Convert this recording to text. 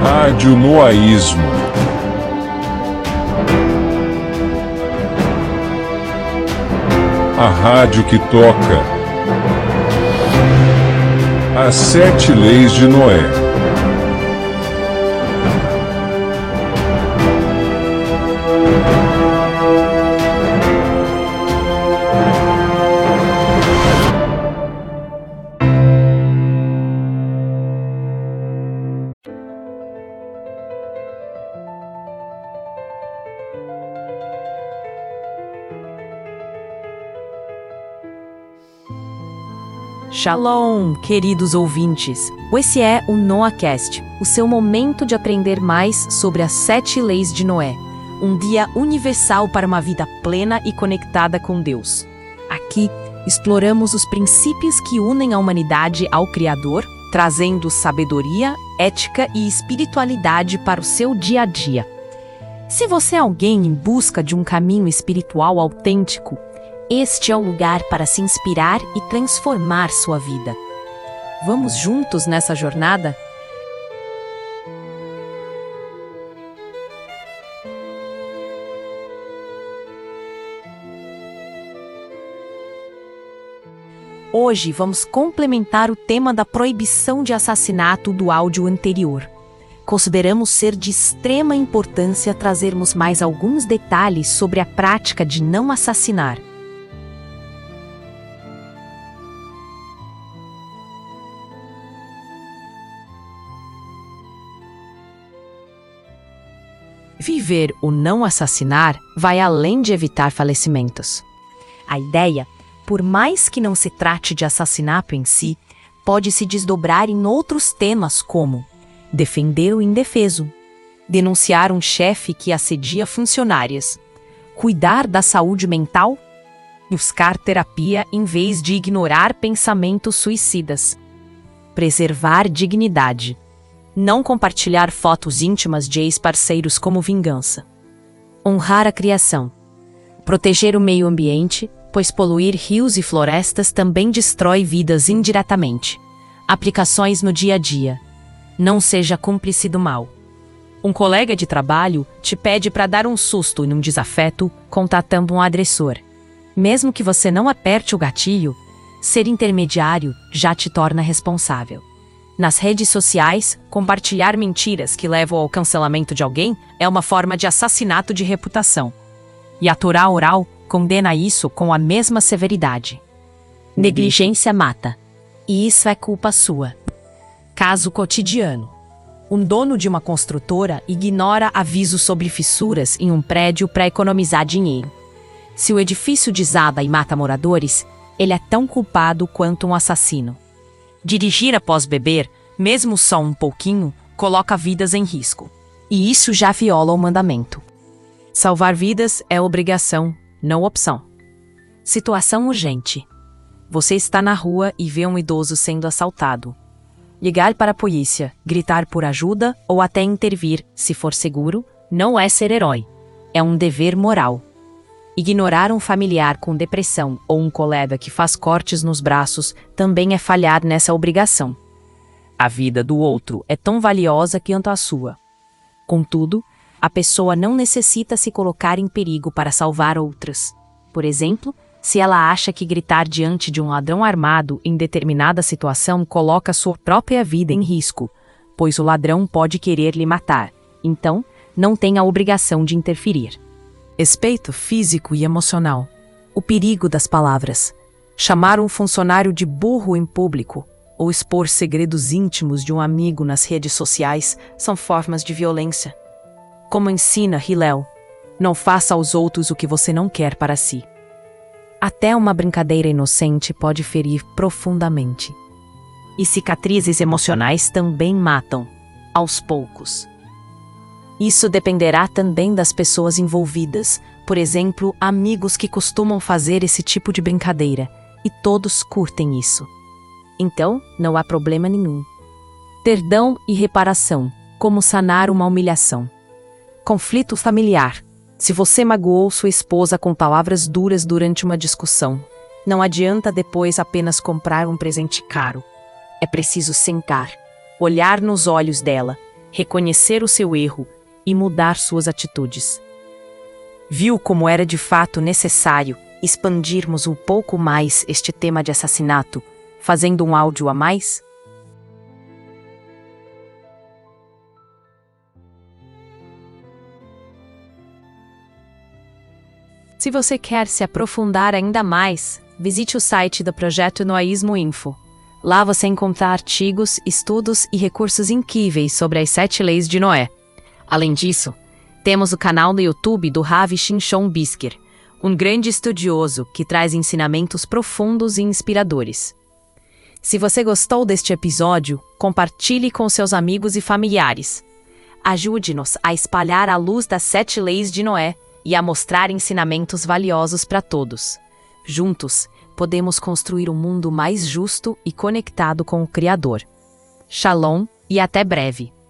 Rádio Noaísmo. A rádio que toca as 7 leis de Noé. Shalom, queridos ouvintes! Esse é o NoahCast, o seu momento de aprender mais sobre as 7 leis de Noé, um guia universal para uma vida plena e conectada com Deus. Aqui, exploramos os princípios que unem a humanidade ao Criador, trazendo sabedoria, ética e espiritualidade para o seu dia a dia. Se você é alguém em busca de um caminho espiritual autêntico, este é o lugar para se inspirar e transformar sua vida. Vamos juntos nessa jornada? Hoje vamos complementar o tema da proibição de assassinato do áudio anterior. Consideramos ser de extrema importância trazermos mais alguns detalhes sobre a prática de não assassinar. Viver o não assassinar vai além de evitar falecimentos. A ideia, por mais que não se trate de assassinato em si, pode se desdobrar em outros temas como defender o indefeso, denunciar um chefe que assedia funcionárias, cuidar da saúde mental, buscar terapia em vez de ignorar pensamentos suicidas, preservar dignidade, não compartilhar fotos íntimas de ex-parceiros como vingança. Honrar a criação. Proteger o meio ambiente, pois poluir rios e florestas também destrói vidas indiretamente. Aplicações no dia a dia. Não seja cúmplice do mal. Um colega de trabalho te pede para dar um susto em um desafeto, contatando um agressor. Mesmo que você não aperte o gatilho, ser intermediário já te torna responsável. Nas redes sociais, compartilhar mentiras que levam ao cancelamento de alguém é uma forma de assassinato de reputação. E a Torá oral condena isso com a mesma severidade. Negligência mata. E isso é culpa sua. Caso cotidiano. Um dono de uma construtora ignora avisos sobre fissuras em um prédio para economizar dinheiro. Se o edifício desaba e mata moradores, ele é tão culpado quanto um assassino. Dirigir após beber, mesmo só um pouquinho, coloca vidas em risco. E isso já viola o mandamento. Salvar vidas é obrigação, não opção. Situação urgente. Você está na rua e vê um idoso sendo assaltado. Ligar para a polícia, gritar por ajuda ou até intervir, se for seguro, não é ser herói. É um dever moral. Ignorar um familiar com depressão ou um colega que faz cortes nos braços também é falhar nessa obrigação. A vida do outro é tão valiosa quanto a sua. Contudo, a pessoa não necessita se colocar em perigo para salvar outras. Por exemplo, se ela acha que gritar diante de um ladrão armado em determinada situação coloca sua própria vida em risco, pois o ladrão pode querer lhe matar, então não tem a obrigação de interferir. Respeito físico e emocional. O perigo das palavras. Chamar um funcionário de burro em público ou expor segredos íntimos de um amigo nas redes sociais são formas de violência. Como ensina Hillel, não faça aos outros o que você não quer para si. Até uma brincadeira inocente pode ferir profundamente. E cicatrizes emocionais também matam, aos poucos. Isso dependerá também das pessoas envolvidas, por exemplo, amigos que costumam fazer esse tipo de brincadeira, e todos curtem isso. Então, não há problema nenhum. Perdão e reparação, como sanar uma humilhação. Conflito familiar. Se você magoou sua esposa com palavras duras durante uma discussão, não adianta depois apenas comprar um presente caro. É preciso sentar, olhar nos olhos dela reconhecer o seu erro e mudar suas atitudes. Viu como era de fato necessário expandirmos um pouco mais este tema de assassinato, fazendo um áudio a mais? Se você quer se aprofundar ainda mais, visite o site do Projeto Noaísmo Info. Lá você encontrará artigos, estudos e recursos incríveis sobre as 7 leis de Noé. Além disso, temos o canal no YouTube do Ravi Shimshon Brisker, um grande estudioso que traz ensinamentos profundos e inspiradores. Se você gostou deste episódio, compartilhe com seus amigos e familiares. Ajude-nos a espalhar a luz das 7 leis de Noé e a mostrar ensinamentos valiosos para todos. Juntos, podemos construir um mundo mais justo e conectado com o Criador. Shalom e até breve!